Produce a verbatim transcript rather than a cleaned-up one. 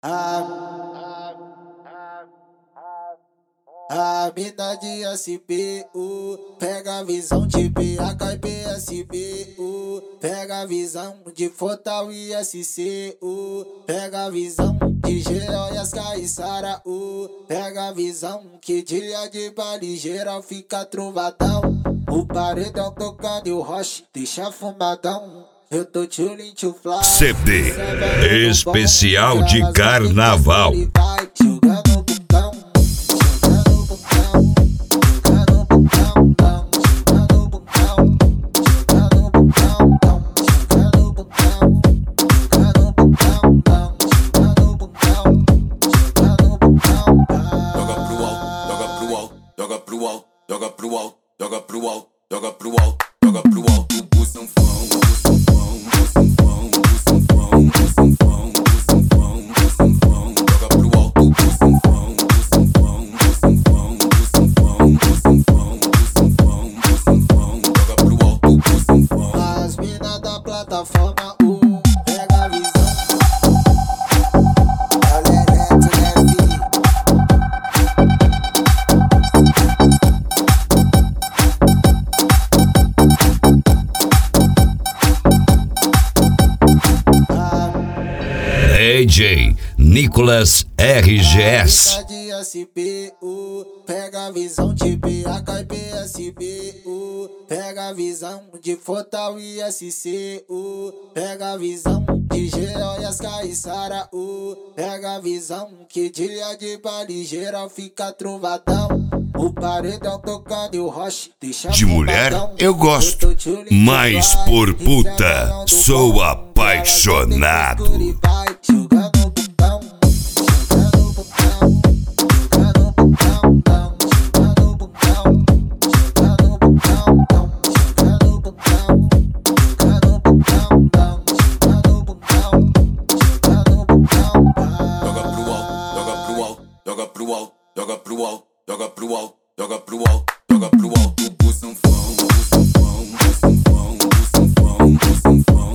A, a mina de S P U pega a visão de B H e B S B U, pega a visão de Fortal e S C U, pega a visão de G O e as Caissara U, pega a visão que dia de baile geral fica trovadão, o paredão tocando e o roche deixa fumadão. Eu tô chillin' to fly. C D especial de carnaval. Jogando botão, jogando botão, jogando botão, jogando botão, jogando botão, jogando botão, jogando botão, jogando botão, jogando botão. Joga pro alto, joga pro alto, joga pro alto, joga pro alto, joga pro alto, joga pro alto, joga pro alto, o sanfão. As mina da plataforma um, pega a visão. Alereto, né, D J Nicolas R G S. de S P U, pega a visão de B H e B S B U, pega a visão de Fortal e S C U, pega a visão de G O e as Caissara U, pega a visão que dia de baile geral fica trovadão, o paredão tocando e o roche deixa De mulher fumadão. eu gosto, Eu tô chillin' to mas fly, por e puta pega sou do pau. apaixonado. Jogando botão, jogando botão, jogando botão, jogando botão, jogando botão, jogando botão, jogando botão, jogando botão, jogando botão. Joga pro alto, joga pro alto, joga pro alto, joga pro alto, joga pro alto, joga pro alto, joga pro alto, o sanfão, o sanfão, o sanfão, o sanfão, o sanfão.